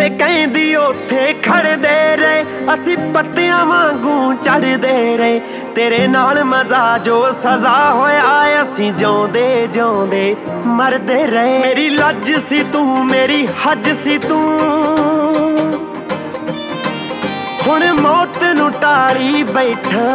ਜਿੱਥੇ ਕਹਿੰਦੀ ਉੱਥੇ ਖੜਦੇ ਰਹੇ, ਅਸੀਂ ਪੱਤਿਆਂ ਵਾਂਗੂ ਚੜ੍ਹਦੇ ਰਹੇ। ਤੇਰੇ ਨਾਲ ਮਜ਼ਾ ਜੋ ਸਜ਼ਾ ਹੋਇਆ, ਅਸੀਂ ਜਿਉਂਦੇ ਜਿਉਂਦੇ ਮਰਦੇ ਰਹੇ। ਮੇਰੀ ਲੱਜ ਸੀ ਤੂੰ, ਮੇਰੀ ਹੱਜ ਸੀ ਤੂੰ, ਹੁਣ ਮੌਤ ਨੂੰ ਟਾਲੀ ਬੈਠਾ।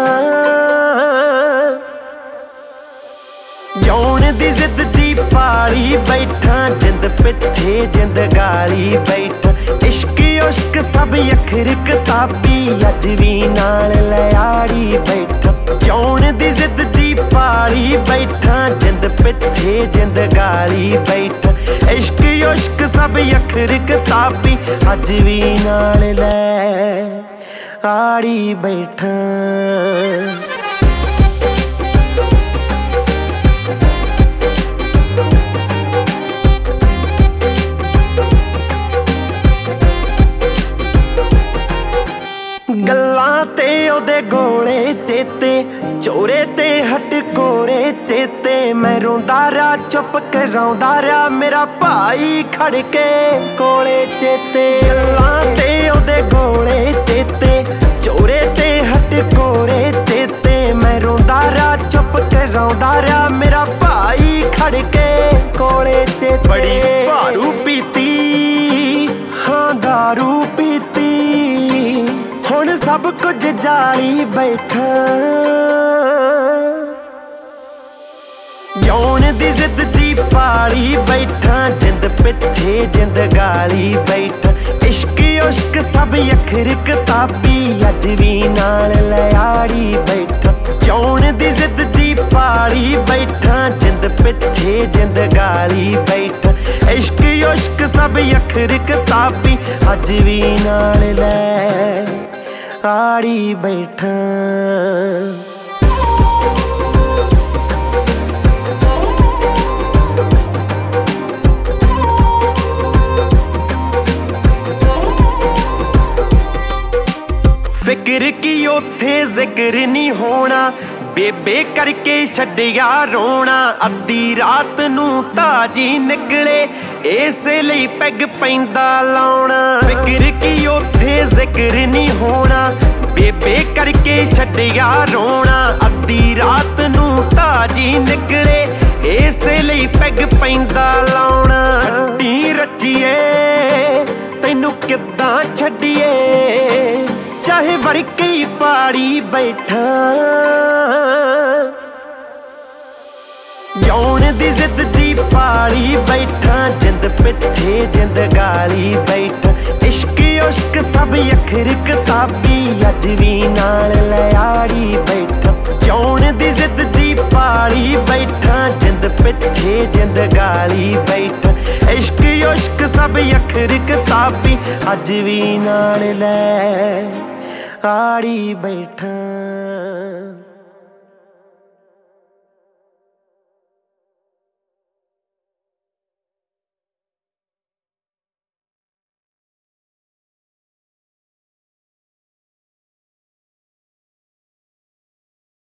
ਜਿਉਣ ਦੀ ਜ਼ਿੱਦ ਦੀ ਪਾਲੀ ਬੈਠਾ, ਜਿੰਦ ਪਿੱਛੇ ਜਿੰਦ ਗਾਲੀ ਬੈਠਾ। ਇਸ਼ਕ ਉਸ਼ਕ ਸਭ ਅਖਰ ਕਿਤਾਬੀ, ਅੱਜ ਵੀ ਨਾਲ ਲਿਆੜੀ ਬੈਠਾ। ਜਿਉਣ ਦੀ ਜ਼ਿੱਦ ਦੀ ਪਾਲੀ ਬੈਠਾ, ਜਿੰਦ ਪਿੱਛੇ ਜਿੰਦ ਗਾਲੀ ਬੈਠਾ। ਇਸ਼ਕ ਉਸ਼ਕ ਸਭ ਅਖਰ ਕਿਤਾਬੀ, ਅੱਜ ਵੀ ਨਾਲ ਲੈ ਆੜੀ ਬੈਠਾ। ਗੱਲਾਂ ਤੇ ਉਹਦੇ ਗੋਲੇ ਚੇਤੇ, ਚੋਰੇ ਤੇ ਹੱਟ ਕੋਰੇ ਚੇਤੇ। ਮੈਂ ਰੋਂਦਾ ਰਿਹਾ ਚੁੱਪ ਕਰਾਉਂਦਾ ਰਿਹਾ, ਮੇਰਾ ਭਾਈ ਖੜ ਕੇ ਕੋਲੇ ਚੇਤੇ। ਗੱਲਾਂ ਤੇ ਉਹਦੇ ਗੋਲੇ ਚੇਤੇ, ਚੋਰੇ ਤੇ ਹੱਟ ਕੋਰੇ ਚੇਤੇ। ਮੈਂ ਰੋਂਦਾ ਰਿਹਾ ਚੁੱਪ ਕਰਾਉਂਦਾ ਰਿਹਾ, ਮੇਰਾ ਭਾਈ ਖੜ ਕੇ ਕੋਲੇ ਚੇਤੇ। ਬੜੀ ਭਾਰੂ ਪੀਤੀ, ਹਾਂ ਦਾਰੂ ਪੀਤੀ, ਹੁਣ ਸਭ ਕੁਝ ਜਾਲੀ ਬੈਠਾ। ਜਿਉਣ ਦੀ ਜ਼ਿੱਦ ਦੀ ਪਾਲੀ ਬੈਠਾ, ਜਿੰਦ ਪਿੱਛੇ ਜਿੰਦ ਗਾਲੀ ਬੈਠਾ। ਇਸ਼ਕ ਉਸ਼ਕ ਸਭ ਅਖਰ ਕਿਤਾਬੀ, ਅੱਜ ਵੀ ਨਾਲ ਲਿਆੜੀ ਬੈਠਾ। ਜਿਉਣ ਦੀ ਜ਼ਿੱਦ ਦੀ ਪਾਲੀ ਬੈਠਾ, ਜਿੰਦ ਪਿੱਛੇ ਜਿੰਦ ਗਾਲੀ ਬੈਠਾ। ਇਸ਼ਕ ਉਸ਼ਕ ਸਭ ਅਖਰ ਕਿਤਾਬੀ, ਅੱਜ ਵੀ ਨਾਲ ਲੈ ਆੜੀ ਬੈਠਾ। ਫਿਕਰ ਕੀ ਉੱਥੇ ਜ਼ਿਕਰ ਨਹੀਂ ਹੋਣਾ, ਬੇਬੇ ਕਰਕੇ ਛੱਡਿਆ ਰੋਣਾ। ਅੱਧੀ ਰਾਤ ਨੂੰ ਤਾਜੀ ਨਿਕਲੇ, ਇਸ ਲਈ ਪੈਗ ਪੈਂਦਾ ਲਾਉਣਾ। ਫਿਕਰ ਕੀ ਉੱਥੇ ਜ਼ਿਕਰ ਨਹੀਂ ਹੋਣਾ, ਬੇਬੇ ਕਰਕੇ ਛੱਡਿਆ ਰੋਣਾ। ਅੱਧੀ ਰਾਤ ਨੂੰ ਤਾਜੀ ਨਿਕਲੇ, ਇਸ ਲਈ ਪੈਗ ਪੈਂਦਾ ਲਾਉਣਾ। ਹੱਡੀ ਰੱਜੀਏ ਤੈਨੂੰ ਕਿੱਦਾਂ ਛੱਡੀਏ, ਚਾਹੇ ਵਰਕੀ ਪਾੜੀ ਬੈਠਾ। ਜਿਉਣ ਦੀ ਜ਼ਿੱਦ ਦੀ ਪਾਲੀ ਬੈਠਾ, ਜਿੰਦ ਪਿੱਛੇ ਜਿੰਦ ਗਾਲੀ ਬੈਠਾ। ਇਸ਼ਕ ਉਸ਼ਕ ਸਭ ਅਖਰ ਕਿਤਾਬੀ, ਅੱਜ ਵੀ ਨਾਲ ਲਿਆੜੀ ਬੈਠਾ। ਜਿਉਣ ਦੀ ਜ਼ਿੱਦ ਦੀ ਪਾਲੀ ਬੈਠਾ, ਜਿੰਦ ਪਿੱਛੇ ਜਿੰਦ ਗਾਲੀ ਬੈਠਾ। ਇਸ਼ਕ ਉਸ਼ਕ ਸਭ ਅਖਰ ਕਿਤਾਬੀ, ਅੱਜ ਵੀ ਨਾਲ ਲੈ ਆੜੀ ਬੈਠਾ।